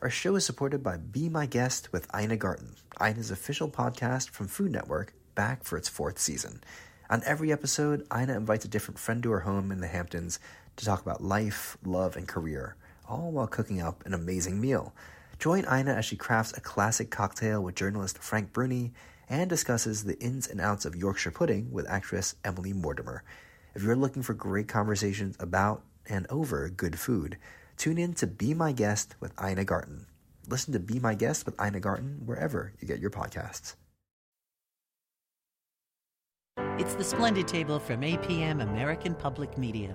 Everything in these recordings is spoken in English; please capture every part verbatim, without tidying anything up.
Our show is supported by Be My Guest with Ina Garten, Ina's official podcast from Food Network, back for its fourth season. On every episode, Ina invites a different friend to her home in the Hamptons to talk about life, love, and career, all while cooking up an amazing meal. Join Ina as she crafts a classic cocktail with journalist Frank Bruni and discusses the ins and outs of Yorkshire pudding with actress Emily Mortimer. If you're looking for great conversations about and over good food, tune in to Be My Guest with Ina Garten. Listen to Be My Guest with Ina Garten wherever you get your podcasts. It's the Splendid Table from A P M American Public Media.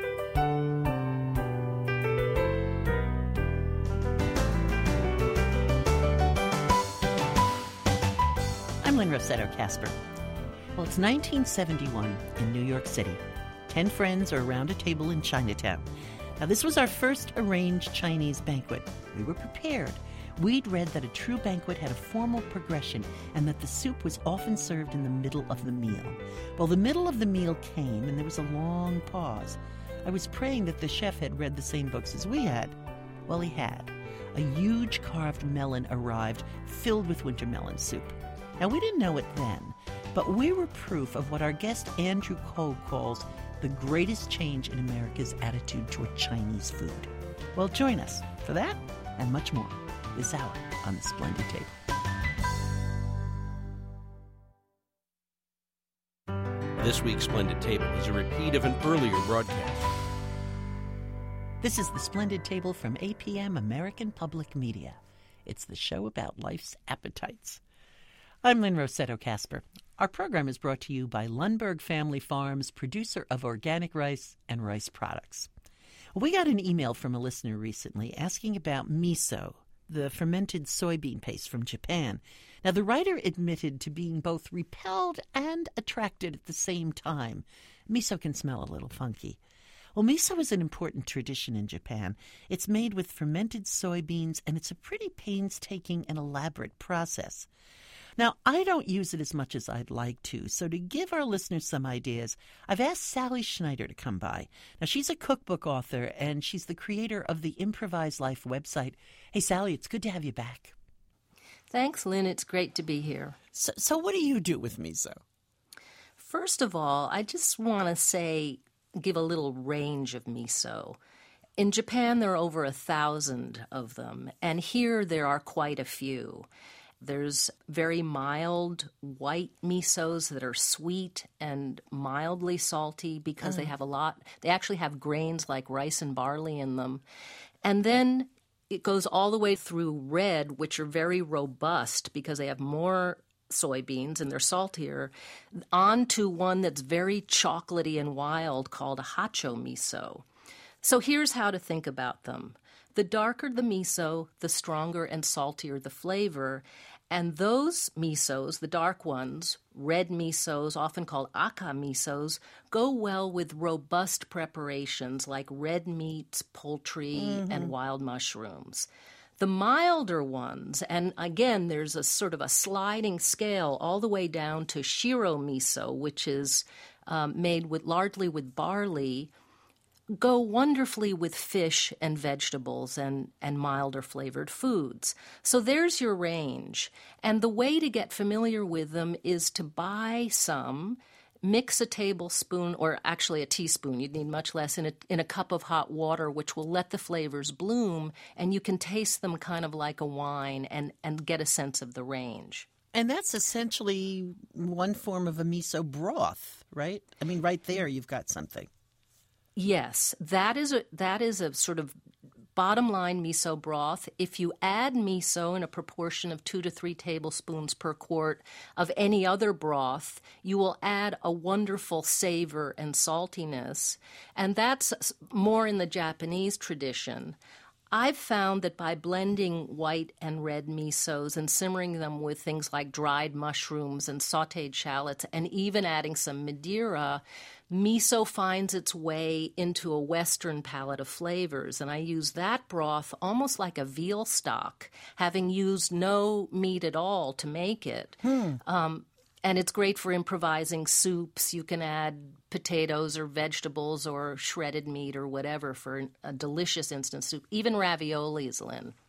I'm Lynn Rossetto Kasper. Well, it's nineteen seventy-one in New York City. Ten friends are around a table in Chinatown. Now, this was our first arranged Chinese banquet. We were prepared. We'd read that a true banquet had a formal progression and that the soup was often served in the middle of the meal. Well, the middle of the meal came, and there was a long pause. I was praying that the chef had read the same books as we had. Well, he had. A huge carved melon arrived, filled with winter melon soup. Now, we didn't know it then, but we were proof of what our guest Andrew Koh calls the greatest change in America's attitude toward Chinese food. Well, join us for that and much more this hour on The Splendid Table. This week's Splendid Table is a repeat of an earlier broadcast. This is The Splendid Table from A P M American Public Media. It's the show about life's appetites. I'm Lynn Rossetto Kasper. Our program is brought to you by Lundberg Family Farms, producer of organic rice and rice products. We got an email from a listener recently asking about miso, the fermented soybean paste from Japan. Now, the writer admitted to being both repelled and attracted at the same time. Miso can smell a little funky. Well, miso is an important tradition in Japan. It's made with fermented soybeans, and it's a pretty painstaking and elaborate process. Now, I don't use it as much as I'd like to, so to give our listeners some ideas, I've asked Sally Schneider to come by. Now, she's a cookbook author, and she's the creator of the Improvised Life website. Hey, Sally, it's good to have you back. Thanks, Lynn. It's great to be here. So, so what do you do with miso? First of all, I just want to say, give a little range of miso. In Japan, there are over a thousand of them, and here there are quite a few. There's very mild white misos that are sweet and mildly salty because mm. they have a lot. They actually have grains like rice and barley in them. And then it goes all the way through red, which are very robust because they have more soybeans and they're saltier, on to one that's very chocolatey and wild called a hacho miso. So here's how to think about them. The darker the miso, the stronger and saltier the flavor. And those misos, the dark ones, red misos, often called aka misos, go well with robust preparations like red meats, poultry, mm-hmm. and wild mushrooms. The milder ones, and again, there's a sort of a sliding scale all the way down to shiro miso, which is um, made with largely with barley, go wonderfully with fish and vegetables and, and milder flavored foods. So there's your range. And the way to get familiar with them is to buy some, mix a tablespoon, or actually a teaspoon, you'd need much less, in a, in a cup of hot water, which will let the flavors bloom, and you can taste them kind of like a wine and, and get a sense of the range. And that's essentially one form of a miso broth, right? I mean, right there you've got something. Yes, that is a that is a sort of bottom line miso broth. If you add miso in a proportion of two to three tablespoons per quart of any other broth, you will add a wonderful savor and saltiness. And that's more in the Japanese tradition. I've found that by blending white and red misos and simmering them with things like dried mushrooms and sautéed shallots and even adding some Madeira, miso finds its way into a Western palette of flavors. And I use that broth almost like a veal stock, having used no meat at all to make it. Hmm. Um, And it's great for improvising soups. You can add potatoes or vegetables or shredded meat or whatever for a delicious instant soup. Even raviolis, Lynn.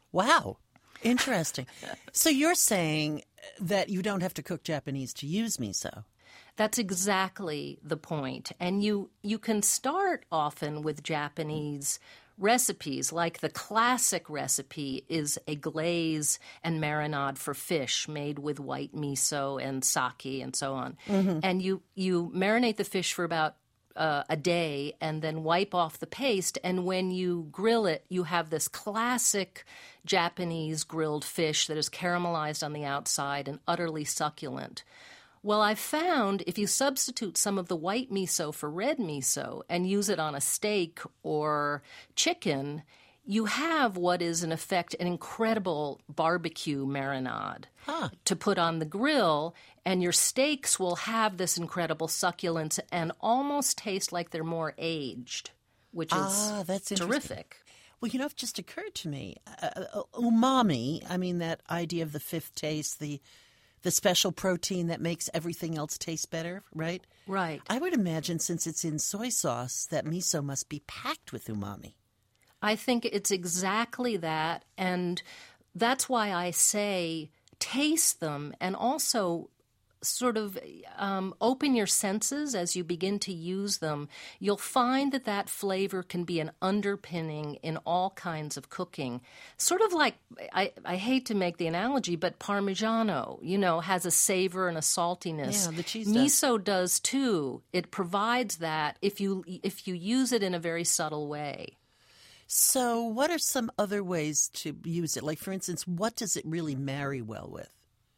Wow. Interesting. So you're saying that you don't have to cook Japanese to use miso? That's exactly the point. And you you can start often with Japanese recipes, like the classic recipe is a glaze and marinade for fish made with white miso and sake and so on. Mm-hmm. And you, you marinate the fish for about uh, a day and then wipe off the paste. And when you grill it, you have this classic Japanese grilled fish that is caramelized on the outside and utterly succulent. Well, I've found if you substitute some of the white miso for red miso and use it on a steak or chicken, you have what is, in effect, an incredible barbecue marinade huh. to put on the grill, and your steaks will have this incredible succulence and almost taste like they're more aged, which is ah, that's terrific. Well, you know, it just occurred to me, uh, umami, I mean, that idea of the fifth taste, the the special protein that makes everything else taste better, right? Right. I would imagine since it's in soy sauce, that miso must be packed with umami. I think it's exactly that, and that's why I say taste them and also sort of um, open your senses as you begin to use them. You'll find that that flavor can be an underpinning in all kinds of cooking. Sort of like, I, I hate to make the analogy, but Parmigiano, you know, has a savor and a saltiness. Yeah, the cheese Miso does too. It provides that if you if you use it in a very subtle way. So what are some other ways to use it? Like, for instance, what does it really marry well with?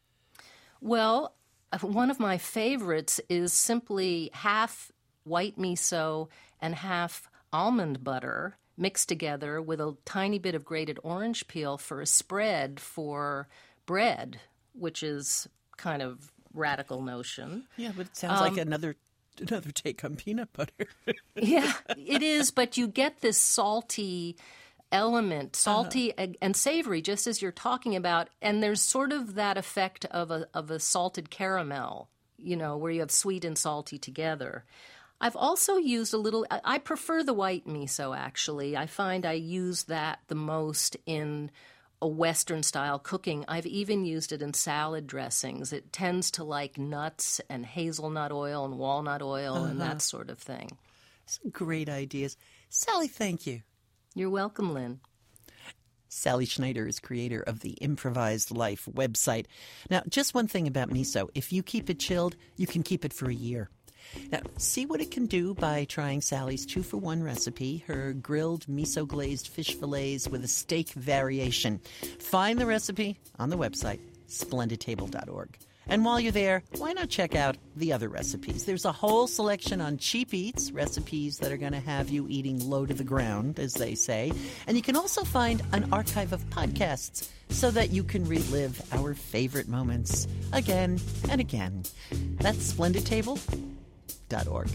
Well, one of my favorites is simply half white miso and half almond butter mixed together with a tiny bit of grated orange peel for a spread for bread, which is kind of radical notion. Yeah, but it sounds um, like another another take on peanut butter. Yeah, it is, but you get this salty element, salty uh-huh. and savory, just as you're talking about, and there's sort of that effect of a of a salted caramel, you know, where you have sweet and salty together. I've also used a little, I prefer the white miso, actually. I find I use that the most in a Western-style cooking. I've even used it in salad dressings. It tends to like nuts and hazelnut oil and walnut oil uh-huh. and that sort of thing. Some great ideas. Sally, thank you. You're welcome, Lynn. Sally Schneider is creator of the Improvised Life website. Now, just one thing about miso. If you keep it chilled, you can keep it for a year. Now, see what it can do by trying Sally's two-for-one recipe, her grilled miso-glazed fish fillets with a steak variation. Find the recipe on the website, splendid table dot org. And while you're there, why not check out the other recipes? There's a whole selection on Cheap Eats, recipes that are going to have you eating low to the ground, as they say. And you can also find an archive of podcasts so that you can relive our favorite moments again and again. That's splendid table dot org.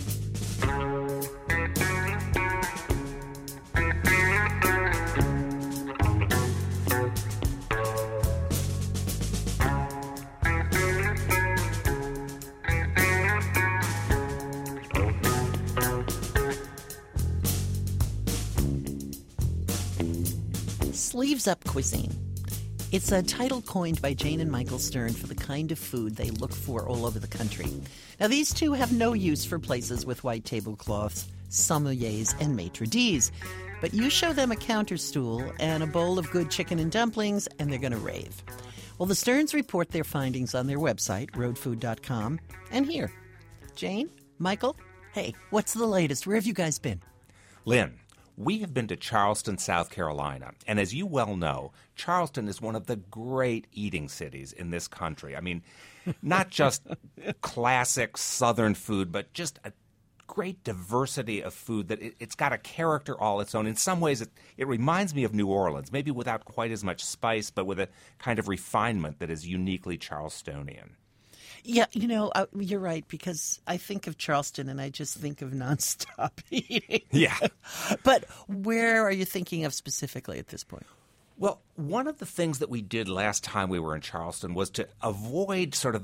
Sleeves Up Cuisine. It's a title coined by Jane and Michael Stern for the kind of food they look for all over the country. Now, these two have no use for places with white tablecloths, sommeliers, and maitre d's. But you show them a counter stool and a bowl of good chicken and dumplings, and they're going to rave. Well, the Sterns report their findings on their website, road food dot com. And here, Jane, Michael, hey, what's the latest? Where have you guys been? Lynn, we have been to Charleston, South Carolina, and as you well know, Charleston is one of the great eating cities in this country. I mean, not just classic Southern food, but just a great diversity of food that it, it's got a character all its own. In some ways, it, it reminds me of New Orleans, maybe without quite as much spice, but with a kind of refinement that is uniquely Charlestonian. Yeah, you know, uh, you're right, because I think of Charleston and I just think of nonstop eating. Yeah. But where are you thinking of specifically at this point? Well, one of the things that we did last time we were in Charleston was to avoid sort of the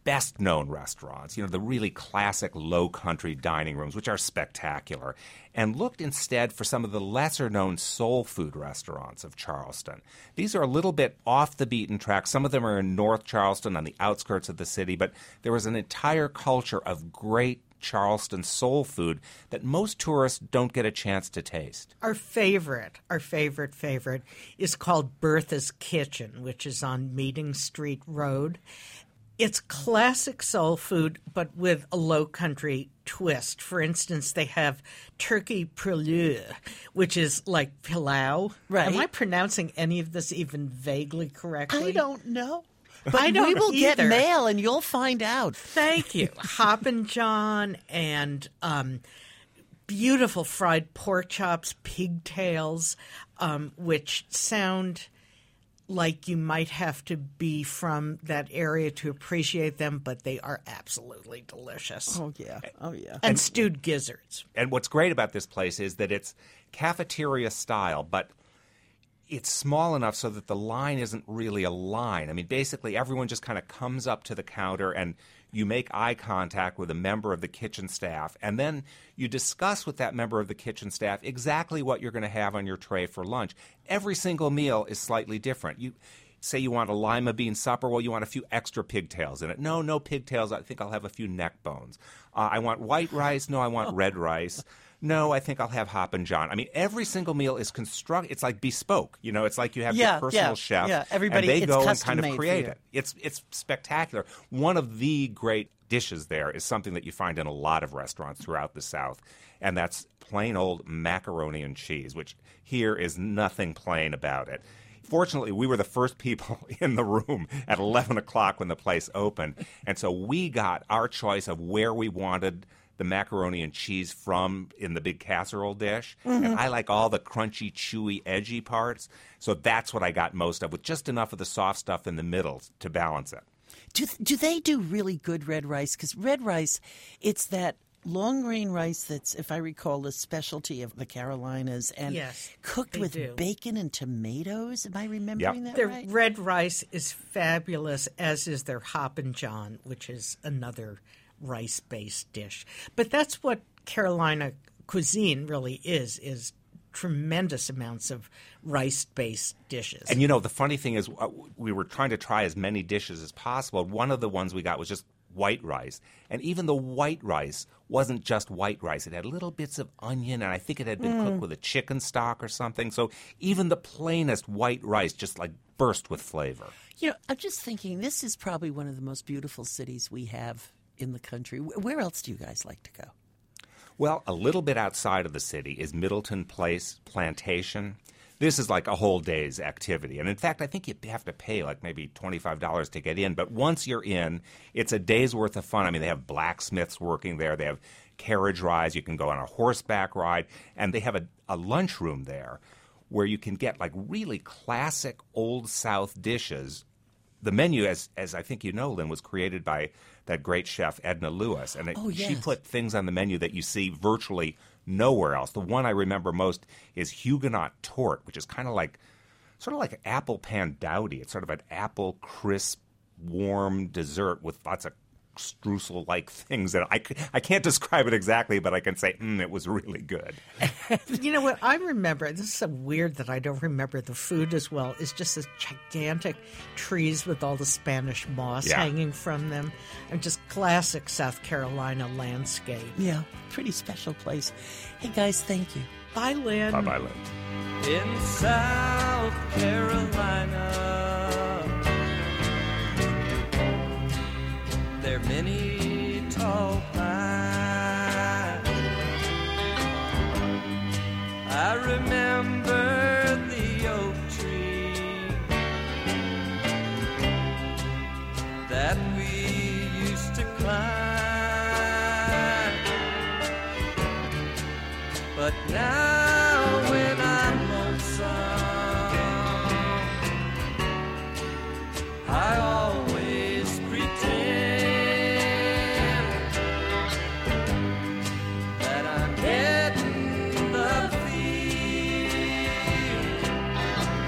best-known restaurants, you know, the really classic low-country dining rooms, which are spectacular, and looked instead for some of the lesser-known soul food restaurants of Charleston. These are a little bit off the beaten track. Some of them are in North Charleston on the outskirts of the city, but there was an entire culture of great Charleston soul food that most tourists don't get a chance to taste. Our favorite, our favorite, favorite is called Bertha's Kitchen, which is on Meeting Street Road. It's classic soul food, but with a low-country twist. For instance, they have turkey pouleux, which is like pilau. Right. Am I pronouncing any of this even vaguely correctly? I don't know. But I don't we will either. get mail and you'll find out. Thank you. Hoppin' John and um, beautiful fried pork chops, pigtails, um, which sound like you might have to be from that area to appreciate them, but they are absolutely delicious. Oh, yeah. Oh, yeah. And, and stewed gizzards. And what's great about this place is that it's cafeteria style, but it's small enough so that the line isn't really a line. I mean, basically, everyone just kind of comes up to the counter and you make eye contact with a member of the kitchen staff, and then you discuss with that member of the kitchen staff exactly what you're going to have on your tray for lunch. Every single meal is slightly different. You say you want a lima bean supper, well, you want a few extra pigtails in it. No, no pigtails. I think I'll have a few neck bones. Uh, I want white rice. No, I want red rice. No, I think I'll have Hoppin' John. I mean, every single meal is constructed. It's like bespoke. You know, it's like you have Yeah, your personal yeah, chef, yeah. Everybody- and they it's go and custom kind of made for create you. it. It's it's spectacular. One of the great dishes there is something that you find in a lot of restaurants throughout the South, and that's plain old macaroni and cheese, which here is nothing plain about it. Fortunately, we were the first people in the room at eleven o'clock when the place opened, and so we got our choice of where we wanted the macaroni and cheese from in the big casserole dish. Mm-hmm. And I like all the crunchy, chewy, edgy parts. So that's what I got most of, with just enough of the soft stuff in the middle to balance it. Do do they do really good red rice? Because red rice, it's that long grain rice that's, if I recall, a specialty of the Carolinas, and Yes, cooked they with do. bacon and tomatoes. Am I remembering Yep. that Their right? red rice is fabulous, as is their Hoppin' John, which is another rice-based dish. But that's what Carolina cuisine really is, is tremendous amounts of rice-based dishes. And you know, the funny thing is, uh, we were trying to try as many dishes as possible. One of the ones we got was just white rice. And even the white rice wasn't just white rice. It had little bits of onion, and I think it had been cooked with a chicken stock or something. So even the plainest white rice just like burst with flavor. You know, I'm just thinking this is probably one of the most beautiful cities we have in the country. Wh- Where else do you guys like to go? Well, a little bit outside of the city is Middleton Place Plantation. This is like a whole day's activity. And in fact, I think you have to pay like maybe twenty-five dollars to get in. But once you're in, it's a day's worth of fun. I mean, they have blacksmiths working there. They have carriage rides. You can go on a horseback ride. And they have a, a lunchroom there where you can get like really classic Old South dishes. The menu, as as I think you know, Lynn, was created by that great chef Edna Lewis, and it, Oh, she yes. put things on the menu that you see virtually nowhere else. The one I remember most is Huguenot Tort, which is kind of like, sort of like apple pan dowdy. It's sort of an apple crisp, warm dessert with lots of streusel-like things. And I, c- I can't describe it exactly, but I can say, mm, it was really good. You know what I remember, this is so weird that I don't remember the food as well, is just the gigantic trees with all the Spanish moss Yeah. hanging from them. And just classic South Carolina landscape. Yeah, pretty special place. Hey, guys, thank you. Bye, Lynn. Bye-bye, Lynn. In South Carolina, there are many tall pines. I remember the oak tree that we used to climb, but now when I'm lonesome, I always pretend that I'm getting the feel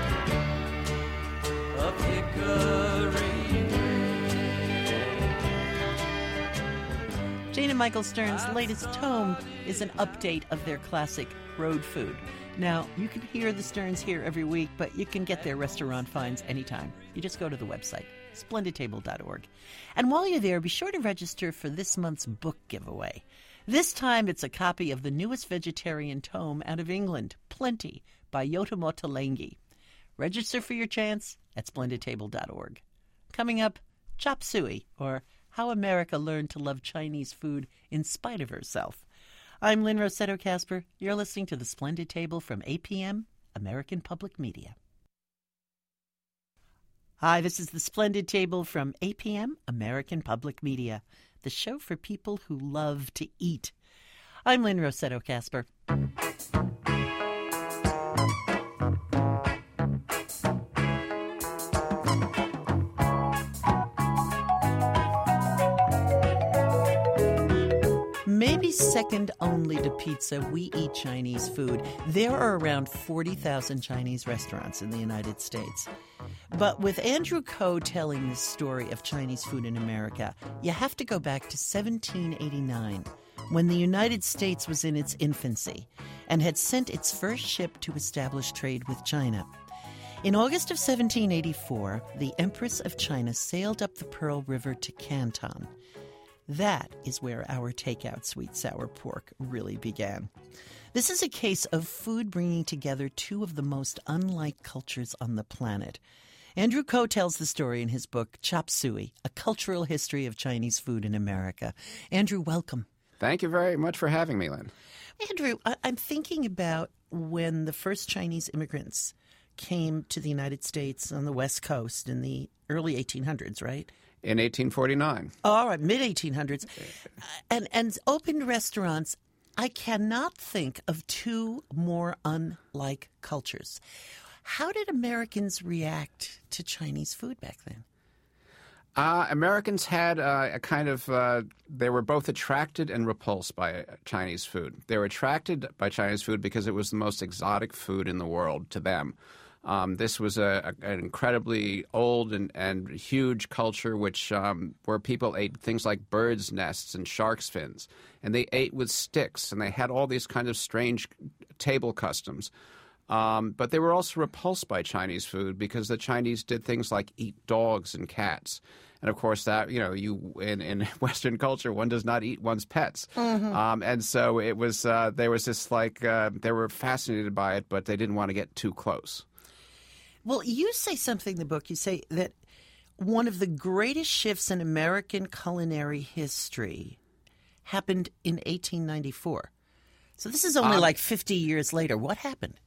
of hickory wind. and Michael Stern's latest tome is an update of their classic road food. Now, you can hear the Sterns here every week, but you can get their restaurant finds anytime. You just go to the website, splendid table dot org. And while you're there, be sure to register for this month's book giveaway. This time, it's a copy of the newest vegetarian tome out of England, Plenty, by Yotam Ottolenghi. Register for your chance at splendid table dot org. Coming up, Chop Suey, or How America Learned to Love Chinese Food in Spite of Herself. I'm Lynn Rossetto Kasper. You're listening to The Splendid Table from A P M, American Public Media. Hi, this is The Splendid Table from A P M, American Public Media, the show for people who love to eat. I'm Lynn Rossetto Kasper. Maybe second only to pizza, we eat Chinese food. There are around forty thousand Chinese restaurants in the United States. But with Andrew Ko telling this story of Chinese food in America, you have to go back to seventeen eighty-nine, when the United States was in its infancy and had sent its first ship to establish trade with China. In August of seventeen eighty-four, the Empress of China sailed up the Pearl River to Canton. That is where our takeout sweet sour pork really began. This is a case of food bringing together two of the most unlike cultures on the planet. Andrew Ko tells the story in his book, Chop Suey, A Cultural History of Chinese Food in America. Andrew, welcome. Thank you very much for having me, Lynn. Andrew, I- I'm thinking about when the first Chinese immigrants came to the United States on the West Coast in the early eighteen hundreds, right? In eighteen forty-nine. Oh, all right, mid eighteen hundreds. And, and opened restaurants. I cannot think of two more unlike cultures. How did Americans react to Chinese food back then? Uh, Americans had uh, a kind of, uh, they were both attracted and repulsed by Chinese food. They were attracted by Chinese food because it was the most exotic food in the world to them. Um, this was a, a, an incredibly old and, and huge culture which um, where people ate things like birds' nests and shark's fins. And they ate with sticks, and they had all these kind of strange table customs. Um, but they were also repulsed by Chinese food because the Chinese did things like eat dogs and cats. And, of course, that, you know, you in, in Western culture, one does not eat one's pets. Mm-hmm. Um, and so it was, uh, there was this, like, uh, they were fascinated by it, but they didn't want to get too close. Well, you say something in the book. You say that one of the greatest shifts in American culinary history happened in eighteen ninety-four. So this is only um, like fifty years later. What happened?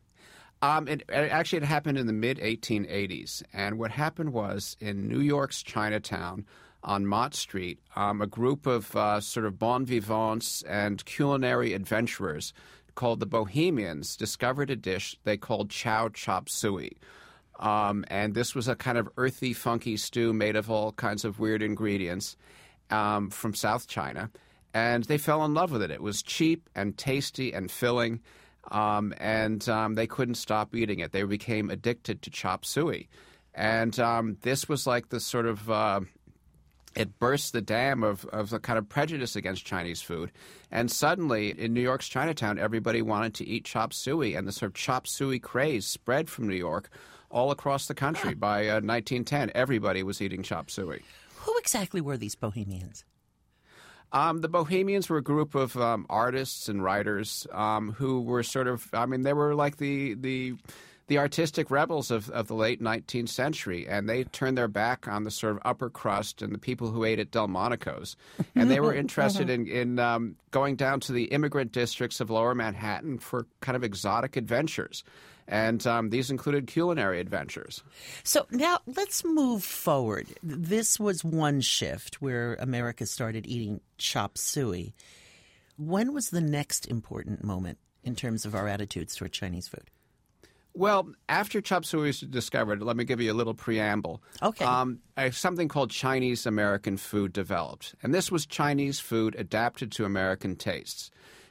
Um, it, it actually, it happened in the mid eighteen eighties. And what happened was in New York's Chinatown on Mott Street, um, a group of uh, sort of bon vivants and culinary adventurers called the Bohemians discovered a dish they called Chow Chop Suey. Um, and this was a kind of earthy, funky stew made of all kinds of weird ingredients um, from South China. And they fell in love with it. It was cheap and tasty and filling, um, and um, they couldn't stop eating it. They became addicted to chop suey. And um, this was like the sort of... Uh, It burst the dam of, of the kind of prejudice against Chinese food. And suddenly, in New York's Chinatown, everybody wanted to eat chop suey. And the sort of chop suey craze spread from New York all across the country. By uh, nineteen ten, everybody was eating chop suey. Who exactly were these Bohemians? Um, the Bohemians were a group of um, artists and writers um, who were sort of, I mean, they were like the... the the artistic rebels of, of the late nineteenth century, and they turned their back on the sort of upper crust and the people who ate at Delmonico's. And they were interested in, in um, going down to the immigrant districts of lower Manhattan for kind of exotic adventures. And um, these included culinary adventures. So now let's move forward. This was one shift where America started eating chop suey. When was the next important moment in terms of our attitudes toward Chinese food? Well, after chop suey was discovered, let me give you a little preamble. Okay. Um, a, something called Chinese American food developed. And this was Chinese food adapted to American tastes.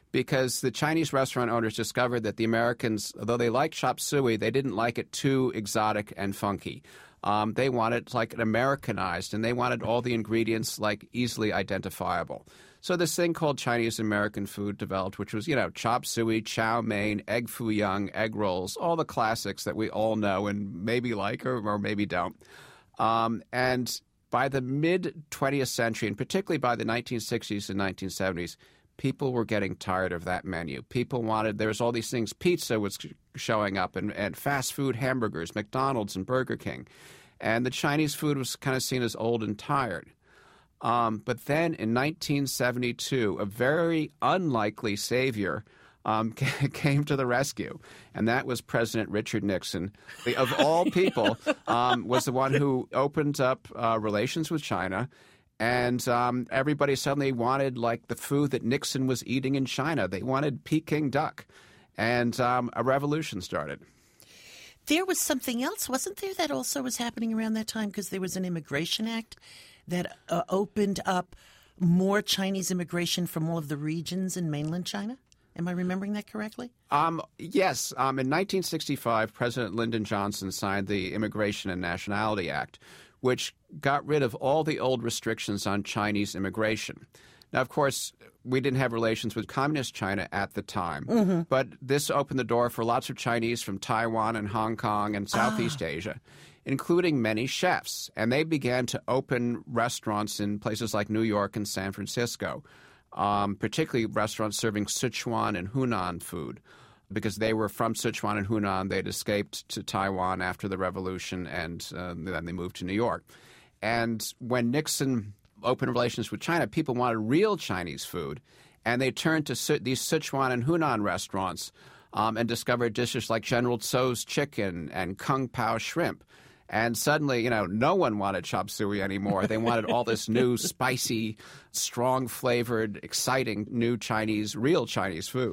because the Chinese restaurant owners discovered that the Americans, although they liked chop suey, they didn't like it too exotic and funky. Um, they wanted like an Americanized, and they wanted all the ingredients like easily identifiable. So this thing called Chinese American food developed, which was, you know, chop suey, chow mein, egg foo young, egg rolls, all the classics that we all know and maybe like or, or maybe don't. Um, and by the mid-twentieth century, and particularly by the nineteen sixties and nineteen seventies, people were getting tired of that menu. People wanted, there was all these things. Pizza was showing up and, and fast food hamburgers, McDonald's and Burger King. And the Chinese food was kind of seen as old and tired. Um, but then in nineteen seventy-two, a very unlikely savior um, came to the rescue, and that was President Richard Nixon. Of all people, um, was the one who opened up uh, relations with China, and um, everybody suddenly wanted like the food that Nixon was eating in China. They wanted Peking duck, and um, a revolution started. There was something else, wasn't there, that also was happening around that time, because there was an Immigration Act that uh, opened up more Chinese immigration from all of the regions in mainland China? Am I remembering that correctly? Um, yes. Um, in nineteen sixty-five, President Lyndon Johnson signed the Immigration and Nationality Act, which got rid of all the old restrictions on Chinese immigration. Now, of course, we didn't have relations with Communist China at the time, mm-hmm. but this opened the door for lots of Chinese from Taiwan and Hong Kong and Southeast ah. Asia, including many chefs. And they began to open restaurants in places like New York and San Francisco, um, particularly restaurants serving Sichuan and Hunan food, because they were from Sichuan and Hunan. They'd escaped to Taiwan after the revolution, and uh, then they moved to New York. And when Nixon opened relations with China, people wanted real Chinese food, and they turned to Si- these Sichuan and Hunan restaurants um, and discovered dishes like General Tso's chicken and Kung Pao shrimp. And suddenly, you know, no one wanted chop suey anymore. They wanted all this new, spicy, strong-flavored, exciting new Chinese, real Chinese food.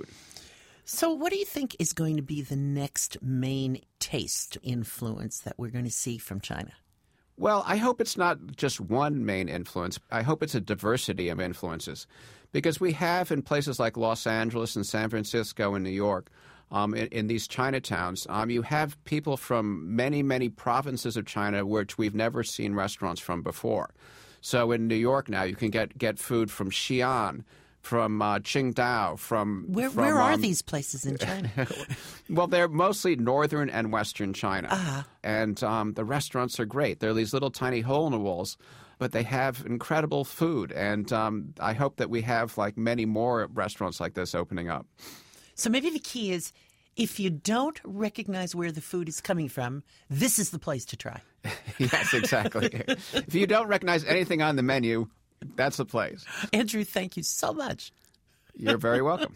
So what do you think is going to be the next main taste influence that we're going to see from China? Well, I hope it's not just one main influence. I hope it's a diversity of influences, because we have in places like Los Angeles and San Francisco and New York, um, in, in these Chinatowns, um, you have people from many, many provinces of China which we've never seen restaurants from before. So in New York now, you can get, get food from Xi'an, from uh, Qingdao, from... Where, from, where are um, these places in China? Well, they're mostly northern and western China. Uh-huh. And um, the restaurants are great. They're these little tiny hole-in-the-walls, but they have incredible food. And um, I hope that we have like many more restaurants like this opening up. So maybe the key is, if you don't recognize where the food is coming from, this is the place to try. Yes, exactly. If you don't recognize anything on the menu, that's the place. Andrew, thank you so much. You're very welcome.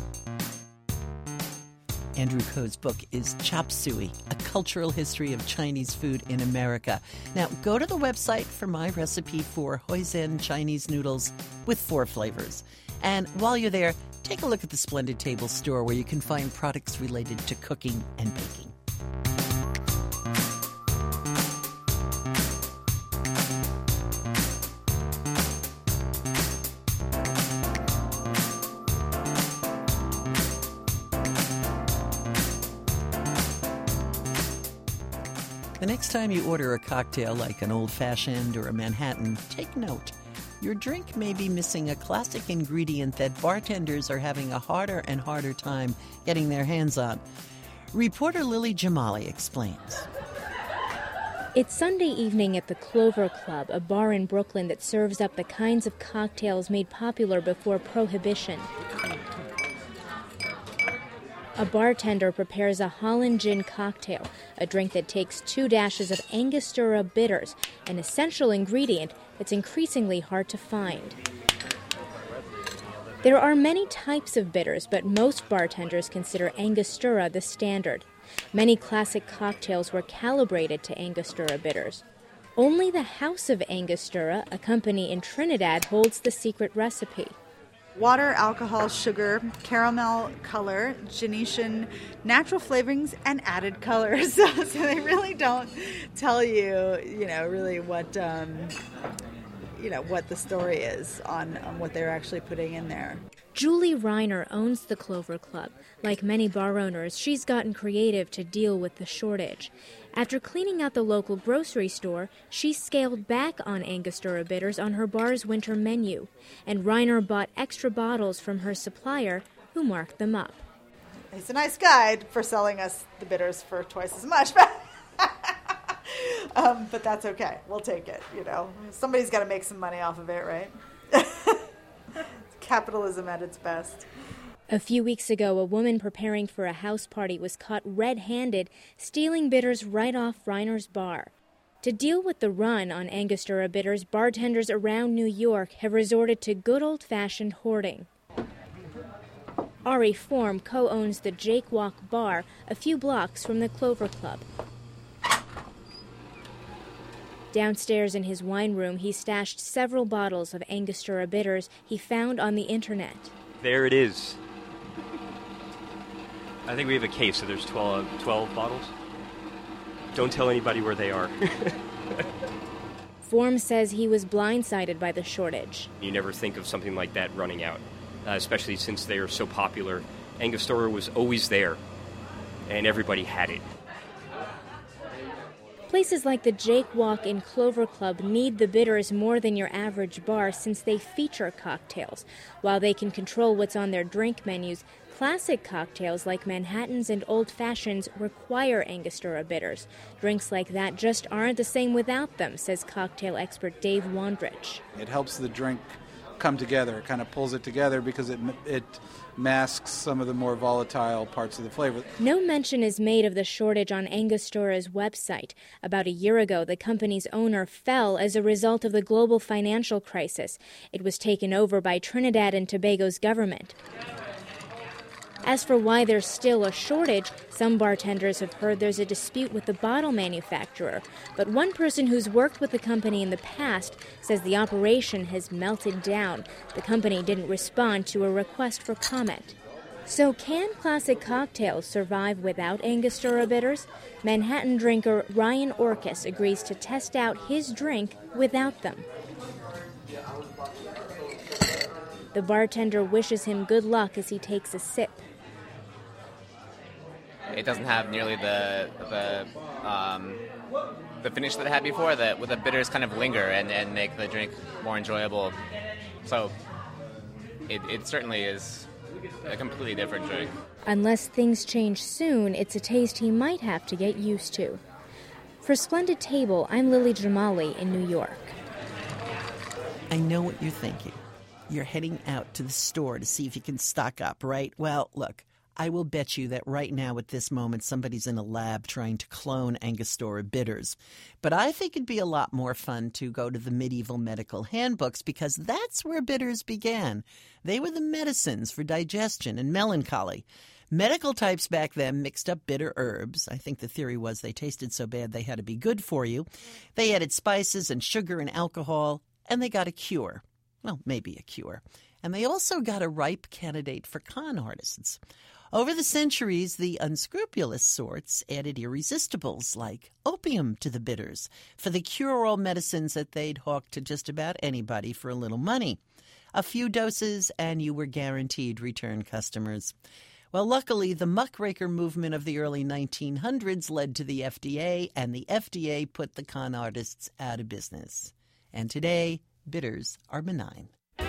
Andrew Ko's book is Chop Suey, A Cultural History of Chinese Food in America. Now, go to the website for my recipe for hoisin Chinese noodles with four flavors. And while you're there, take a look at the Splendid Table store, where you can find products related to cooking and baking. The next time you order a cocktail like an old-fashioned or a Manhattan, take note. Your drink may be missing a classic ingredient that bartenders are having a harder and harder time getting their hands on. Reporter Lily Jamali explains. It's Sunday evening at the Clover Club, a bar in Brooklyn that serves up the kinds of cocktails made popular before Prohibition. A bartender prepares a Holland gin cocktail, a drink that takes two dashes of Angostura bitters, an essential ingredient that's increasingly hard to find. There are many types of bitters, but most bartenders consider Angostura the standard. Many classic cocktails were calibrated to Angostura bitters. Only the House of Angostura, a company in Trinidad, holds the secret recipe. Water, alcohol, sugar, caramel, color, Genetian, natural flavorings, and added colors. So, so they really don't tell you, you know, really what, um, you know, what the story is on, on what they're actually putting in there. Julie Reiner owns the Clover Club. Like many bar owners, she's gotten creative to deal with the shortage. After cleaning out the local grocery store, she scaled back on Angostura bitters on her bar's winter menu, and Reiner bought extra bottles from her supplier, who marked them up. It's a nice guide for selling us the bitters for twice as much, um, but that's okay. We'll take it, you know. Somebody's got to make some money off of it, right? Capitalism at its best. A few weeks ago, a woman preparing for a house party was caught red-handed stealing bitters right off Reiner's bar. To deal with the run on Angostura bitters, bartenders around New York have resorted to good old-fashioned hoarding. Ari Form co-owns the Jake Walk Bar a few blocks from the Clover Club. Downstairs in his wine room, he stashed several bottles of Angostura bitters he found on the internet. There it is. I think we have a case, so there's twelve, twelve bottles. Don't tell anybody where they are. Form says he was blindsided by the shortage. You never think of something like that running out, uh, especially since they are so popular. Angostura was always there, and everybody had it. Places like the Jake Walk and Clover Club need the bitters more than your average bar since they feature cocktails. While they can control what's on their drink menus, classic cocktails like Manhattans and Old Fashions require Angostura bitters. Drinks like that just aren't the same without them, says cocktail expert Dave Wandrich. It helps the drink come together. It kind of pulls it together because it it masks some of the more volatile parts of the flavor. No mention is made of the shortage on Angostura's website. About a year ago, the company's owner fell as a result of the global financial crisis. It was taken over by Trinidad and Tobago's government. As for why there's still a shortage, some bartenders have heard there's a dispute with the bottle manufacturer. But one person who's worked with the company in the past says the operation has melted down. The company didn't respond to a request for comment. So can classic cocktails survive without Angostura bitters? Manhattan drinker Ryan Orcus agrees to test out his drink without them. The bartender wishes him good luck as he takes a sip. It doesn't have nearly the the um, the finish that it had before. That with the bitters kind of linger and, and make the drink more enjoyable. So it it certainly is a completely different drink. Unless things change soon, it's a taste he might have to get used to. For Splendid Table, I'm Lily Jamali in New York. I know what you're thinking. You're heading out to the store to see if you can stock up, right? Well, look, I will bet you that right now at this moment somebody's in a lab trying to clone Angostura bitters. But I think it'd be a lot more fun to go to the medieval medical handbooks because that's where bitters began. They were the medicines for digestion and melancholy. Medical types back then mixed up bitter herbs. I think the theory was they tasted so bad they had to be good for you. They added spices and sugar and alcohol, and they got a cure. Well, maybe a cure. And they also got a ripe candidate for con artists. Over the centuries, the unscrupulous sorts added irresistibles like opium to the bitters for the cure-all medicines that they'd hawk to just about anybody for a little money. A few doses, and you were guaranteed return customers. Well, luckily, the muckraker movement of the early nineteen hundreds led to the F D A, and the F D A put the con artists out of business. And today, bitters are benign.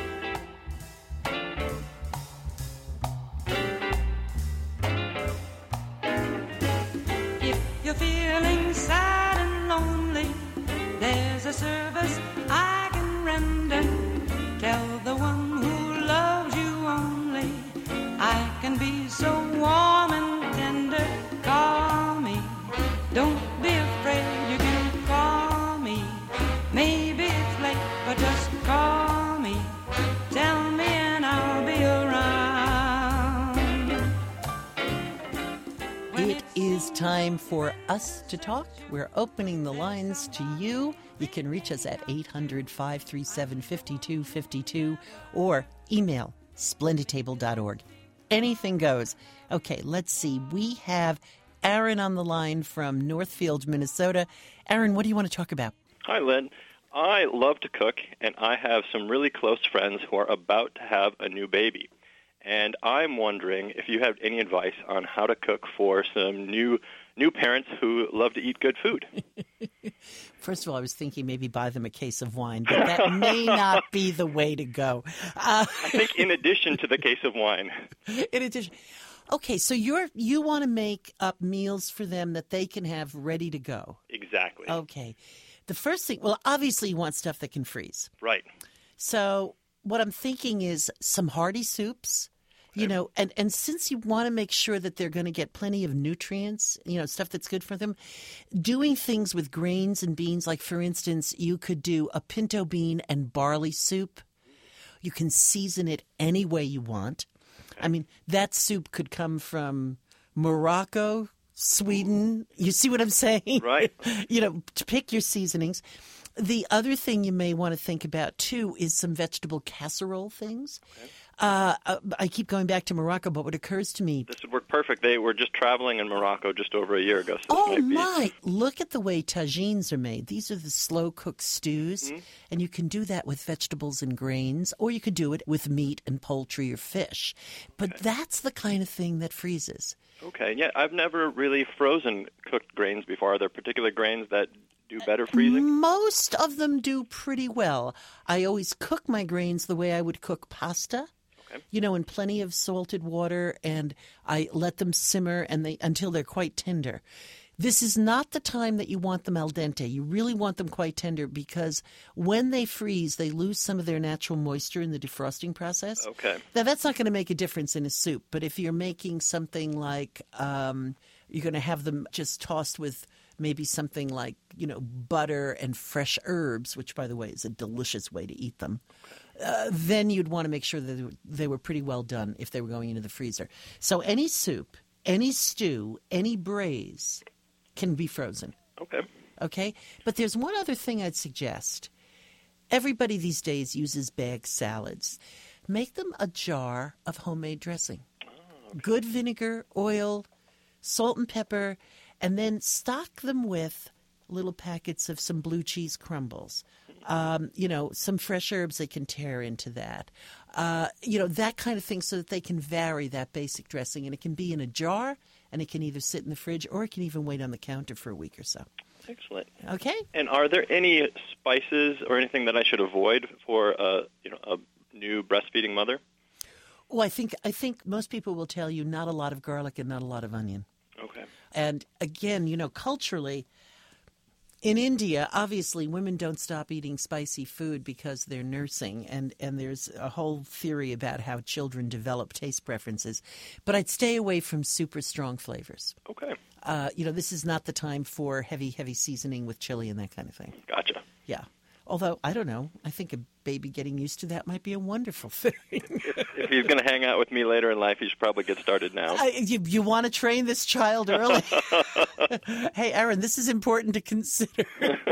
If you're feeling sad and lonely, there's a service I can render. Tell the one who loves you only, I can be so warm and tender. Call me, don't be afraid, you can call me. Maybe it's late, but just call me. Tell me and I'll be around. It is time for us to talk. We're opening the lines to you. You can reach us at eight hundred, five three seven, five two five two or email splendid table dot org. Anything goes. Okay, let's see. We have Aaron on the line from Northfield, Minnesota. Aaron, what do you want to talk about? Hi, Lynn. I love to cook, and I have some really close friends who are about to have a new baby. And I'm wondering if you have any advice on how to cook for some new new parents who love to eat good food. First of all, I was thinking maybe buy them a case of wine, but that may not be the way to go. Uh, I think in addition to the case of wine. In addition. Okay, so you're you want to make up meals for them that they can have ready to go. Exactly. Okay. The first thing, well, obviously you want stuff that can freeze. Right. So what I'm thinking is some hearty soups. You know, and, and since you want to make sure that they're going to get plenty of nutrients, you know, stuff that's good for them, doing things with grains and beans, like, for instance, you could do a pinto bean and barley soup. You can season it any way you want. I mean, that soup could come from Morocco, Sweden. You see what I'm saying? Right. You know, to pick your seasonings. The other thing you may want to think about, too, is some vegetable casserole things. Okay. Uh, I keep going back to Morocco, but what occurs to me... This would work perfect. They were just traveling in Morocco just over a year ago. So oh, might be... my! Look at the way tagines are made. These are the slow-cooked stews, mm-hmm. and you can do that with vegetables and grains, or you could do it with meat and poultry or fish. But okay. that's the kind of thing that freezes. Okay, yeah. I've never really frozen cooked grains before. Are there particular grains that do better freezing? Most of them do pretty well. I always cook my grains the way I would cook pasta. You know, in plenty of salted water, and I let them simmer and they until they're quite tender. This is not the time that you want them al dente. You really want them quite tender because when they freeze, they lose some of their natural moisture in the defrosting process. Okay. Now, that's not going to make a difference in a soup, but if you're making something like um, you're going to have them just tossed with maybe something like, you know, butter and fresh herbs, which, by the way, is a delicious way to eat them. Uh, then you'd want to make sure that they were pretty well done if they were going into the freezer. So any soup, any stew, any braise can be frozen. Okay. Okay? But there's one other thing I'd suggest. Everybody these days uses bag salads. Make them a jar of homemade dressing. Oh, okay. Good vinegar, oil, salt and pepper, and then stock them with little packets of some blue cheese crumbles. Um, you know, some fresh herbs they can tear into that. Uh, you know, that kind of thing so that they can vary that basic dressing. And it can be in a jar, and it can either sit in the fridge or it can even wait on the counter for a week or so. Excellent. Okay. And are there any spices or anything that I should avoid for uh, you know, a new breastfeeding mother? Well, I think I think most people will tell you not a lot of garlic and not a lot of onion. Okay. And again, you know, culturally, in India, obviously, women don't stop eating spicy food because they're nursing, and, and there's a whole theory about how children develop taste preferences. But I'd stay away from super strong flavors. Okay. Uh, you know, this is not the time for heavy, heavy seasoning with chili and that kind of thing. Gotcha. Yeah. Although, I don't know, I think a baby getting used to that might be a wonderful thing. if, if he's going to hang out with me later in life, he should probably get started now. Uh, you, you want to train this child early? Hey, Aaron, this is important to consider.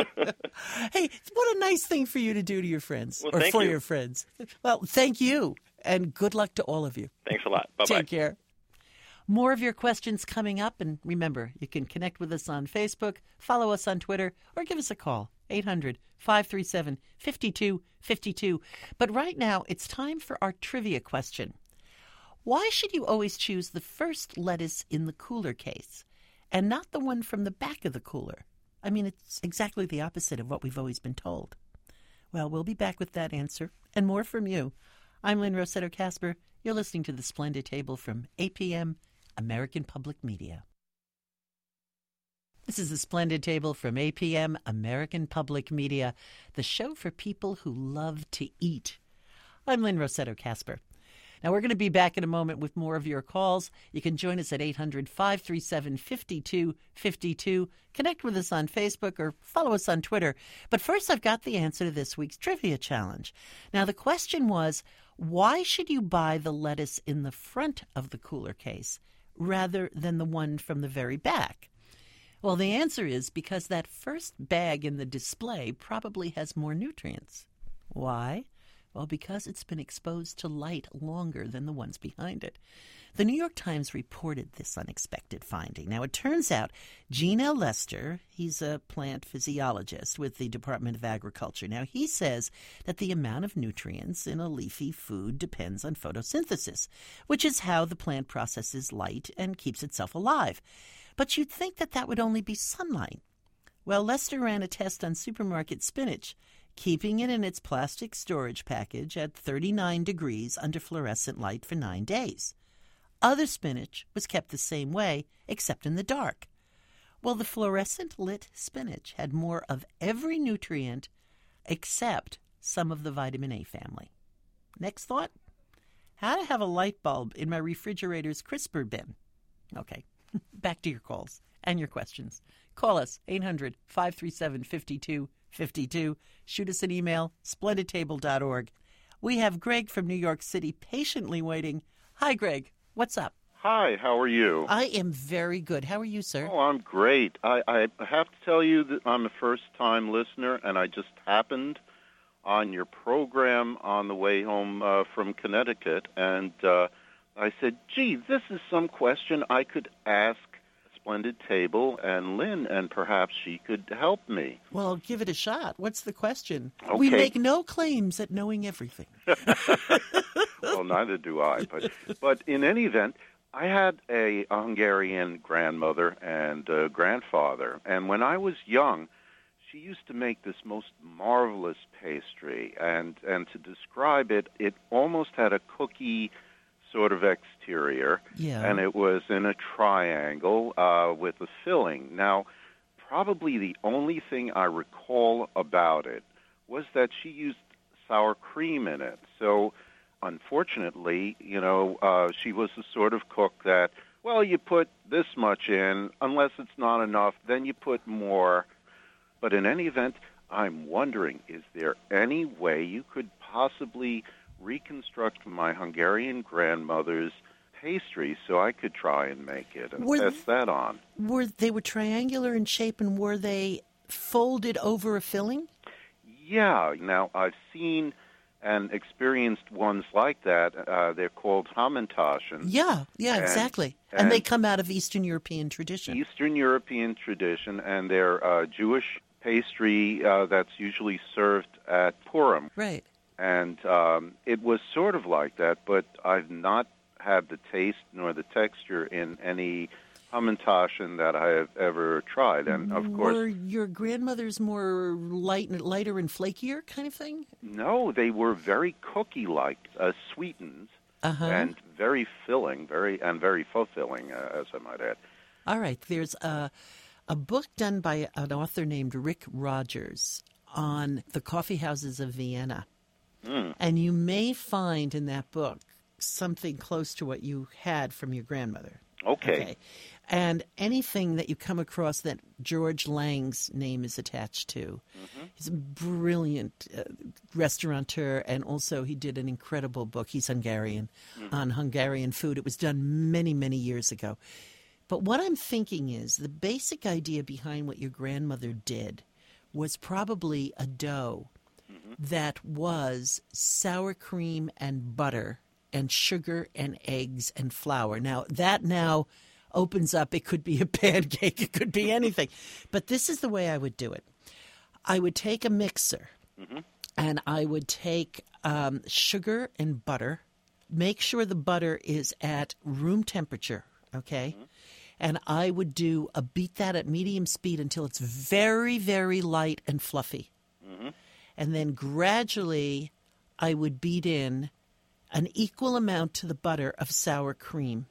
Hey, what a nice thing for you to do to your friends, well, or for you. your friends. Well, thank you, and good luck to all of you. Thanks a lot. Bye-bye. Take care. More of your questions coming up, and remember, you can connect with us on Facebook, follow us on Twitter, or give us a call, eight hundred, five three seven, five two five two. But right now, it's time for our trivia question. Why should you always choose the first lettuce in the cooler case and not the one from the back of the cooler? I mean, it's exactly the opposite of what we've always been told. Well, we'll be back with that answer and more from you. I'm Lynn Rossetto Kasper. You're listening to The Splendid Table from A P M, American Public Media. This is The Splendid Table from A P M, American Public Media, the show for people who love to eat. I'm Lynn Rossetto Kasper. Now, we're going to be back in a moment with more of your calls. You can join us at eight hundred, five three seven, five two five two. Connect with us on Facebook or follow us on Twitter. But first, I've got the answer to this week's trivia challenge. Now, the question was, why should you buy the lettuce in the front of the cooler case rather than the one from the very back? Well, the answer is because that first bag in the display probably has more nutrients. Why? Well, because it's been exposed to light longer than the ones behind it. The New York Times reported this unexpected finding. Now, it turns out Gene L. Lester, he's a plant physiologist with the Department of Agriculture. Now, he says that the amount of nutrients in a leafy food depends on photosynthesis, which is how the plant processes light and keeps itself alive. But you'd think that that would only be sunlight. Well, Lester ran a test on supermarket spinach, keeping it in its plastic storage package at thirty-nine degrees under fluorescent light for nine days. Other spinach was kept the same way, except in the dark. Well, the fluorescent-lit spinach had more of every nutrient except some of the vitamin A family. Next thought? How to have a light bulb in my refrigerator's crisper bin. Okay, back to your calls and your questions. Call us, eight hundred, five three seven, five two five two. Shoot us an email, splendid table dot org. We have Greg from New York City patiently waiting. Hi, Greg. What's up? Hi, how are you? I am very good. How are you, sir? Oh, I'm great. I, I have to tell you that I'm a first-time listener, and I just happened on your program on the way home uh, from Connecticut, and uh, I said, gee, this is some question I could ask Splendid Table and Lynn, and perhaps she could help me. Well, give it a shot. What's the question? Okay. We make no claims at knowing everything. Well, neither do I. But, but in any event, I had a Hungarian grandmother and uh, grandfather, and when I was young, she used to make this most marvelous pastry, and, and to describe it, it almost had a cookie sort of exterior, yeah. and it was in a triangle uh, with a filling. Now, probably the only thing I recall about it was that she used sour cream in it. So, unfortunately, you know, uh, she was the sort of cook that, well, you put this much in, unless it's not enough, then you put more. But in any event, I'm wondering, is there any way you could possibly reconstruct my Hungarian grandmother's pastry so I could try and make it and were test that on? Were they were triangular in shape, and were they folded over a filling? Yeah. Now, I've seen and experienced ones like that. Uh, they're called Hamantaschen. Yeah, yeah, and, exactly. And, and they come out of Eastern European tradition. Eastern European tradition, and they're uh, Jewish pastry uh, that's usually served at Purim. Right. And um, it was sort of like that, but I've not had the taste nor the texture in any Hamantaschen that I have ever tried. And, of course... Were your grandmothers more light, lighter and flakier kind of thing? No, they were very cookie-like, uh, sweetened, uh-huh. and very filling, very and very fulfilling, uh, as I might add. All right. There's a, a book done by an author named Rick Rogers on the coffee houses of Vienna. Mm. And you may find in that book something close to what you had from your grandmother. Okay. okay. And anything that you come across that George Lang's name is attached to. Mm-hmm. He's a brilliant uh, restaurateur, and also he did an incredible book. He's Hungarian, mm-hmm. on Hungarian food. It was done many, many years ago. But what I'm thinking is the basic idea behind what your grandmother did was probably a dough that was sour cream and butter and sugar and eggs and flour. Now, that now opens up. It could be a pancake. It could be anything. But this is the way I would do it. I would take a mixer, mm-hmm. and I would take um, sugar and butter. Make sure the butter is at room temperature, okay? Mm-hmm. And I would do a beat that at medium speed until it's very, very light and fluffy. Mm-hmm. And then gradually I would beat in an equal amount to the butter of sour cream.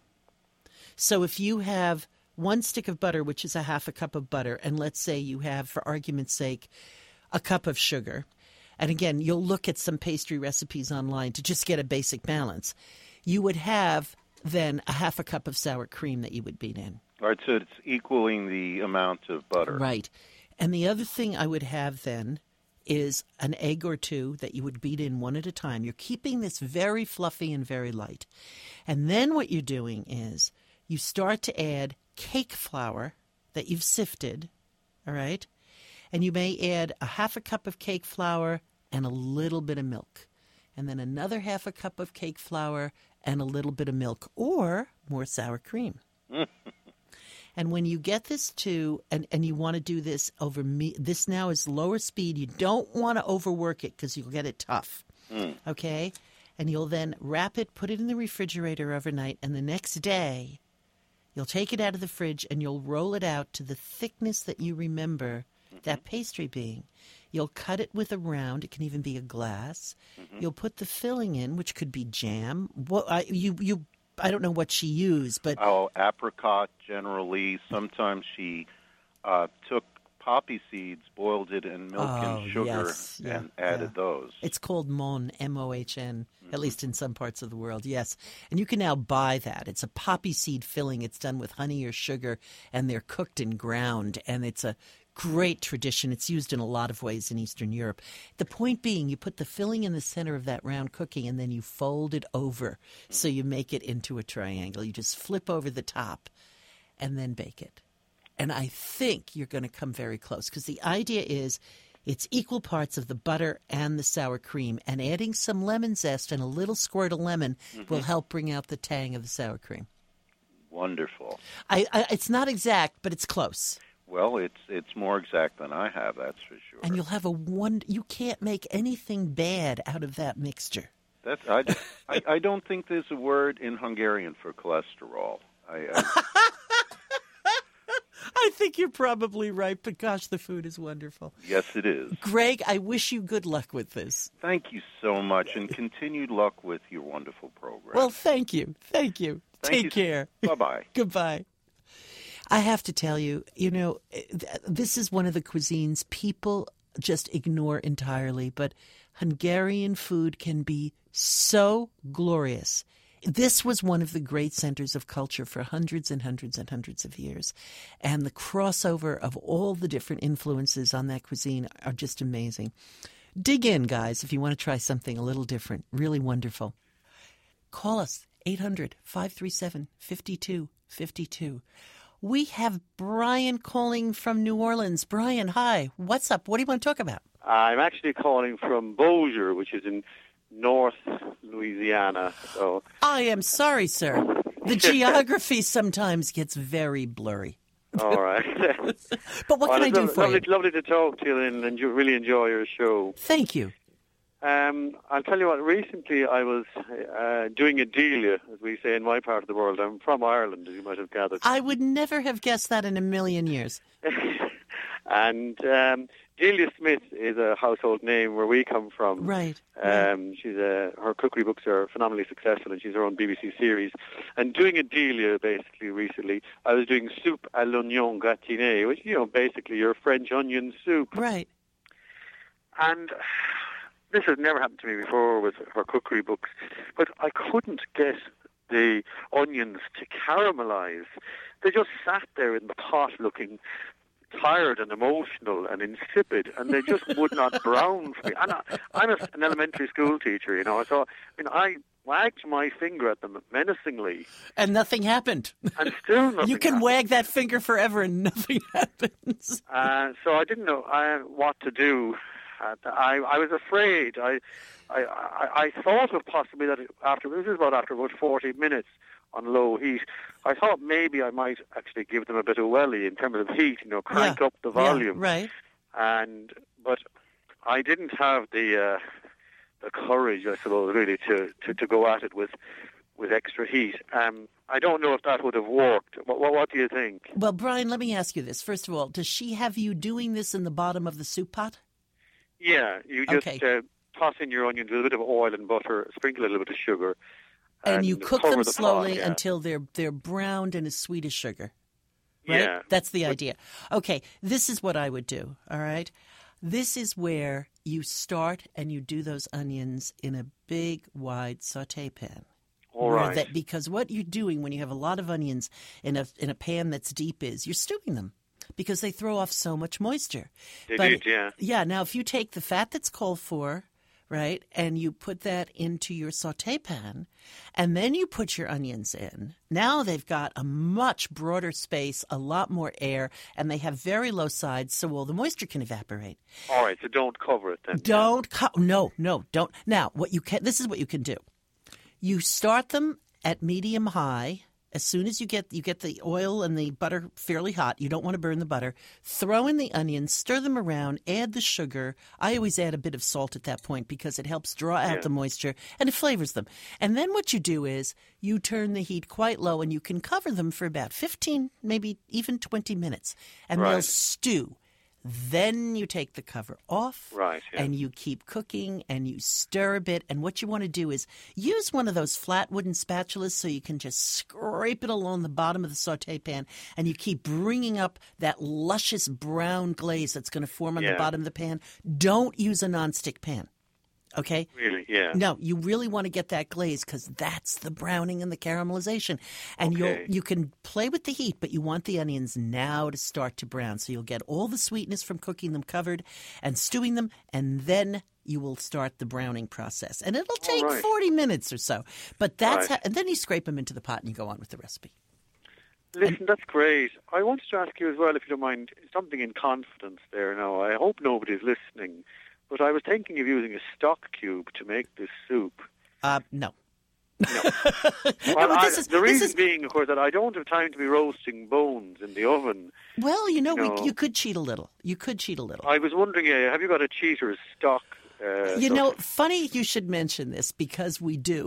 So if you have one stick of butter, which is a half a cup of butter, and let's say you have, for argument's sake, a cup of sugar, and again, you'll look at some pastry recipes online to just get a basic balance, you would have then a half a cup of sour cream that you would beat in. All right, so it's equaling the amount of butter. Right. And the other thing I would have then is an egg or two that you would beat in one at a time. You're keeping this very fluffy and very light. And then what you're doing is you start to add cake flour that you've sifted, all right? And you may add a half a cup of cake flour and a little bit of milk. and then another half a cup of cake flour and a little bit of milk or more sour cream. And when you get this to, and, and you want to do this over, me, this now is lower speed. You don't want to overwork it because you'll get it tough. Mm. Okay? And you'll then wrap it, put it in the refrigerator overnight, and the next day you'll take it out of the fridge and you'll roll it out to the thickness that you remember mm-hmm. that pastry being. You'll cut it with a round. It can even be a glass. Mm-hmm. You'll put the filling in, which could be jam. What I, you you I don't know what she used, but oh, apricot generally. Sometimes she uh, took poppy seeds, boiled it in milk oh, and sugar, yes. yeah, and added yeah. those. It's called Mohn, M O H N, mm-hmm. at least in some parts of the world, yes. And you can now buy that. It's a poppy seed filling. It's done with honey or sugar, and they're cooked and ground, and it's a great tradition. It's used in a lot of ways in Eastern Europe. The point being, you put the filling in the center of that round cookie, and then you fold it over, so you make it into a triangle. You just flip over the top, and then bake it. And I think you're going to come very close because the idea is it's equal parts of the butter and the sour cream, and adding some lemon zest and a little squirt of lemon mm-hmm. will help bring out the tang of the sour cream. Wonderful. I, I, it's not exact, but it's close. Well, it's it's more exact than I have, that's for sure. And you'll have a one. You can't make anything bad out of that mixture. That's I, I, I don't think there's a word in Hungarian for cholesterol. I. I I think you're probably right, but gosh, the food is wonderful. Yes, it is. Greg, I wish you good luck with this. Thank you so much, and continued luck with your wonderful program. Well, thank you. Thank you. Thank Take you. care. Bye-bye. Goodbye. I have to tell you, you know, this is one of the cuisines people just ignore entirely, but Hungarian food can be so glorious. This was one of the great centers of culture for hundreds and hundreds and hundreds of years. And the crossover of all the different influences on that cuisine are just amazing. Dig in, guys, if you want to try something a little different. Really wonderful. Call us, eight hundred, five three seven, five two five two. We have Brian calling from New Orleans. Brian, hi. What's up? What do you want to talk about? I'm actually calling from Bossier, which is in North Louisiana. So I am sorry, sir. The geography sometimes gets very blurry. All right. But what well, can I do lovely, for lovely, you? Lovely to talk to you and, and you really enjoy your show. Thank you. Um, I'll tell you what, recently I was uh, doing a dealia, as we say in my part of the world. I'm from Ireland, as you might have gathered. I would never have guessed that in a million years. And um, Delia Smith is a household name where we come from. Right. Um, she's a, her cookery books are phenomenally successful, and she's her own B B C series. And doing a delia basically recently, I was doing soup à l'oignon gratiné, which, you know, basically your French onion soup. Right. And this has never happened to me before with her cookery books, but I couldn't get the onions to caramelize. They just sat there in the pot looking tired and emotional and insipid, and they just would not brown for me. And I, I'm a, an elementary school teacher, you know, so I mean, I wagged my finger at them menacingly. And nothing happened. And still nothing You can happened. wag that finger forever and nothing happens. Uh, so I didn't know uh, what to do. Uh, I, I was afraid. I, I, I, I thought of possibly that after, this is about after about forty minutes on low heat, I thought maybe I might actually give them a bit of welly in terms of heat, you know, crank Yeah. up the volume. Yeah, right. And but I didn't have the uh, the courage, I suppose, really to, to, to go at it with with extra heat. Um, I don't know if that would have worked. What, what, what do you think? Well, Brian, let me ask you this. First of all, does she have you doing this in the bottom of the soup pot? Yeah, you just Okay. uh, toss in your onions with a bit of oil and butter, sprinkle a little bit of sugar. And, you cook cover them the slowly pot, yeah. until they're they're browned and as sweet as sugar. Right? Yeah. That's the idea. Okay, this is what I would do, all right? This is where you start and you do those onions in a big, wide saute pan. All Where right. That, because what you're doing when you have a lot of onions in a in a pan that's deep is you're stewing them because they throw off so much moisture. They But- did, yeah. Yeah, now if you take the fat that's called for right? And you put that into your saute pan, and then you put your onions in. Now they've got a much broader space, a lot more air, and they have very low sides, so all the moisture can evaporate. All right, so don't cover it then. Don't co- no, no, don't. Now, what you can this is what you can do. You start them at medium high. As soon as you get you get the oil and the butter fairly hot, you don't want to burn the butter, throw in the onions, stir them around, add the sugar. I always add a bit of salt at that point because it helps draw out Yeah. the moisture and it flavors them. And then what you do is you turn the heat quite low and you can cover them for about fifteen, maybe even twenty minutes, and they'll Right. stew. Then you take the cover off, Right, yeah. and you keep cooking, and you stir a bit. And what you want to do is use one of those flat wooden spatulas so you can just scrape it along the bottom of the saute pan, and you keep bringing up that luscious brown glaze that's going to form on Yeah. the bottom of the pan. Don't use a nonstick pan, okay? Really, yeah. No, you really want to get that glaze because that's the browning and the caramelization. And Okay. you'll you can play with the heat, but you want the onions now to start to brown. So you'll get all the sweetness from cooking them covered and stewing them, and then you will start the browning process. And it'll take right. forty minutes or so. But that's Right. how, and then you scrape them into the pot and you go on with the recipe. Listen, that's great. I wanted to ask you as well, if you don't mind, something in confidence there now. I hope nobody's listening, but I was thinking of using a stock cube to make this soup. Uh, no. Well, but I- this is- the this reason is- being, of course, that I don't have time to be roasting bones in the oven. Well, you know, No. we, you could cheat a little. You could cheat a little. I was wondering, uh, have you got a cheater's stock? Uh, You stuff? know, funny you should mention this because we do.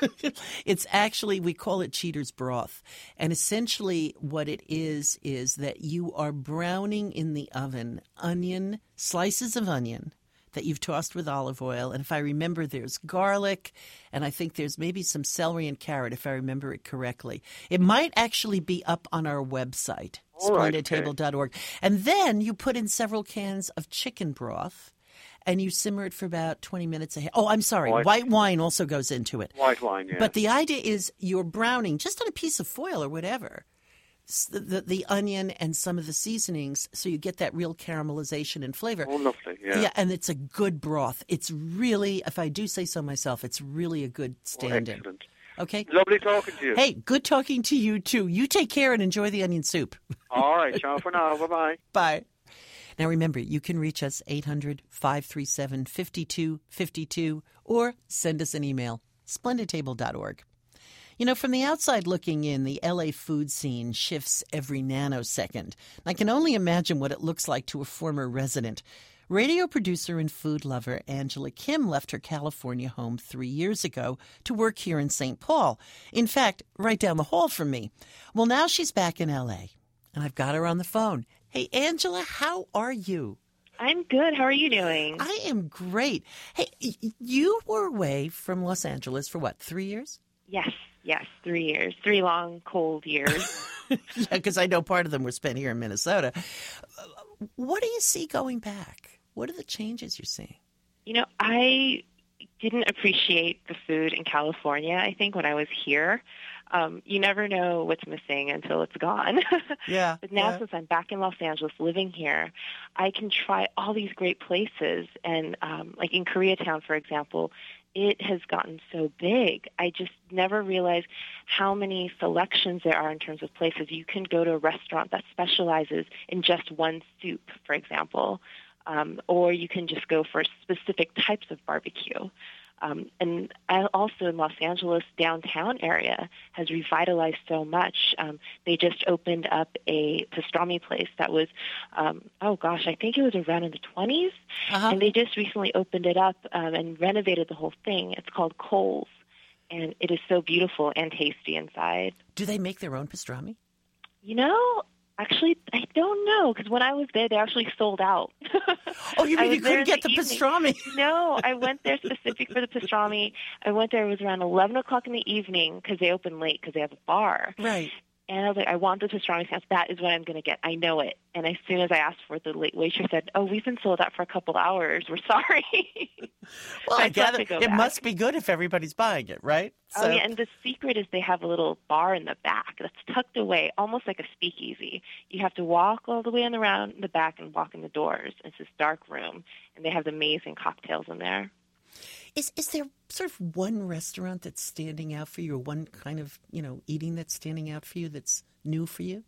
It's actually, we call it cheater's broth. And essentially what it is, is that you are browning in the oven onion, slices of onion that you've tossed with olive oil. And if I remember, there's garlic, and I think there's maybe some celery and carrot, if I remember it correctly. It might actually be up on our website, All right, splendid table dot org. And then you put in several cans of chicken broth. And you simmer it for about twenty minutes ahead. Oh, I'm sorry. White- White wine also goes into it. White wine, yeah. But the idea is you're browning just on a piece of foil or whatever s- the, the, the onion and some of the seasonings so you get that real caramelization and flavor. Oh, lovely, yeah. Yeah, and it's a good broth. It's really, if I do say so myself, it's really a good stand-in. excellent. Okay? Lovely talking to you. Hey, good talking to you, too. You take care and enjoy the onion soup. All right, ciao for now. Bye-bye. Bye. Now, remember, you can reach us eight hundred, five three seven, five two five two or send us an email, splendid table dot org. You know, from the outside looking in, the L A food scene shifts every nanosecond. I can only imagine what it looks like to a former resident. Radio producer and food lover Angela Kim left her California home three years ago to work here in Saint Paul. In fact, right down the hall from me. Well, now she's back in L A, and I've got her on the phone. Hey, Angela, how are you? I'm good. How are you doing? I am great. Hey, y- you were away from Los Angeles for what, three years? Yes, yes, three years. Three long, cold years. Yeah, because I know part of them were spent here in Minnesota. Uh, What do you see going back? What are the changes you're seeing? You know, I didn't appreciate the food in California, I think, when I was here. Um, you never know what's missing until it's gone. Yeah. But now yeah. since I'm back in Los Angeles living here, I can try all these great places. And um, like in Koreatown, for example, it has gotten so big. I just never realized how many selections there are in terms of places. You can go to a restaurant that specializes in just one soup, for example, um, or you can just go for specific types of barbecue. Um, and I also in Los Angeles downtown area has revitalized so much. Um, they just opened up a pastrami place that was, um, oh gosh, I think it was around in the twenties. Uh-huh. And they just recently opened it up um, and renovated the whole thing. It's called Cole's, and it is so beautiful and tasty inside. Do they make their own pastrami? You know, actually, I don't know, because when I was there, they actually sold out. Oh, you I mean was you there couldn't in get the evening. pastrami? No, I went there specific for the pastrami. I went there, it was around eleven o'clock in the evening, because they open late, because they have a bar. Right. And I was like, I want the pastrami sandwich. That is what I'm going to get. I know it. And as soon as I asked for it, the late waitress said, oh, we've been sold out for a couple hours. We're sorry. Well, So I I'd love gather to go it back. must be good if everybody's buying it, right? Oh, yeah, and the secret is they have a little bar in the back that's tucked away, almost like a speakeasy. You have to walk all the way in around the back and walk in the doors. It's this dark room, and they have amazing cocktails in there. Is is there sort of one restaurant that's standing out for you, or one kind of, you know, eating that's standing out for you that's new for you?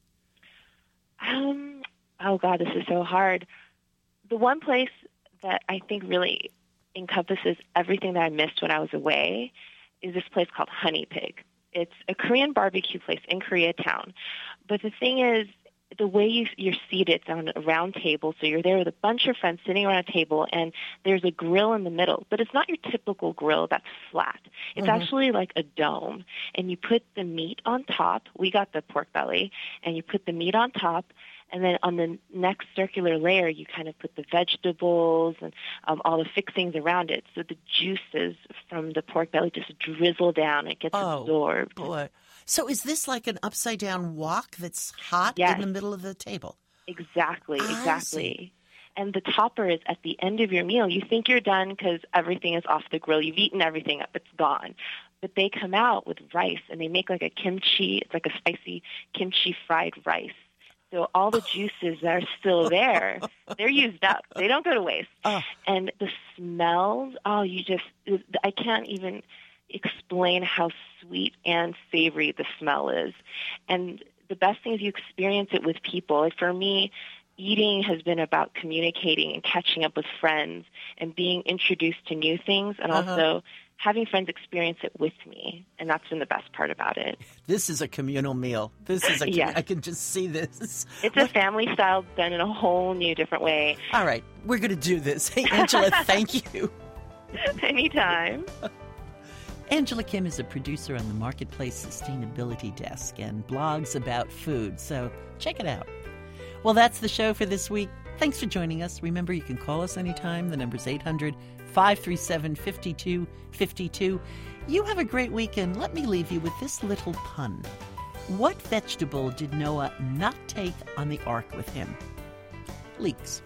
Um, oh, God, this is so hard. The one place that I think really encompasses everything that I missed when I was away is this place called Honey Pig. It's a Korean barbecue place in Koreatown. But the thing is, the way you, you're seated, it's on a round table, so you're there with a bunch of friends sitting around a table, and there's a grill in the middle. But it's not your typical grill that's flat. It's Mhm. actually like a dome, and you put the meat on top. We got the pork belly, and you put the meat on top, and then on the next circular layer, you kind of put the vegetables and um, all the fixings around it. So the juices from the pork belly just drizzle down. It gets Oh, absorbed. boy. So is this like an upside-down wok that's hot Yes. in the middle of the table? Exactly, I exactly. And the topper is at the end of your meal. You think you're done because everything is off the grill. You've eaten everything up. It's gone. But they come out with rice, and they make like a kimchi. It's like a spicy kimchi fried rice. So all the juices that are still there, they're used up. They don't go to waste. And the smells, oh, you just, I can't even explain how sweet and savory the smell is. And the best thing is you experience it with people. Like for me, eating has been about communicating and catching up with friends and being introduced to new things, and Uh-huh. also having friends experience it with me. And that's been the best part about it. This is a communal meal. This is a commu- Yes. I can just see this. It's a family style done in a whole new different way. All right, we're going to do this. Hey, Angela, thank you. Anytime. Angela Kim is a producer on the Marketplace Sustainability Desk and blogs about food, so check it out. Well, that's the show for this week. Thanks for joining us. Remember, you can call us anytime. The number's eight hundred, five three seven, five two five two. You have a great weekend. Let me leave you with this little pun. What vegetable did Noah not take on the ark with him? Leeks.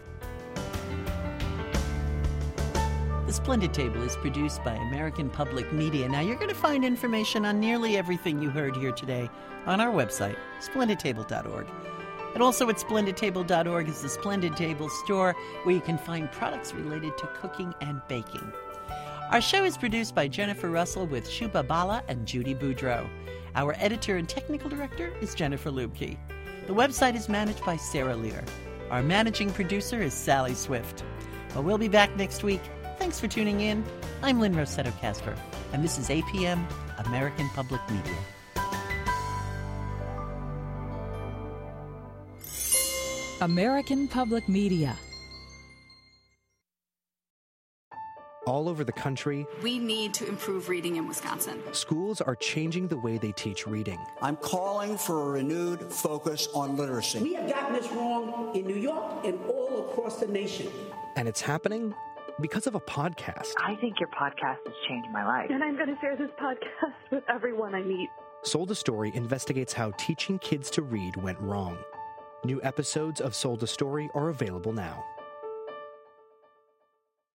The Splendid Table is produced by American Public Media. Now, you're going to find information on nearly everything you heard here today on our website, splendid table dot org. And also at splendid table dot org is the Splendid Table store, where you can find products related to cooking and baking. Our show is produced by Jennifer Russell with Shubha Bala and Judy Boudreau. Our editor and technical director is Jennifer Lubke. The website is managed by Sarah Lear. Our managing producer is Sally Swift. Well, we'll be back next week. Thanks for tuning in. I'm Lynn Rossetto Kasper, and this is A P M, American Public Media. American Public Media. All over the country, We need to improve reading in Wisconsin. schools are changing the way they teach reading. I'm calling for a renewed focus on literacy. We have gotten this wrong in New York and all across the nation. And it's happening because of a podcast. I think your podcast has changed my life. And I'm going to share this podcast with everyone I meet. Sold a Story investigates how teaching kids to read went wrong. New episodes of Sold a Story are available now.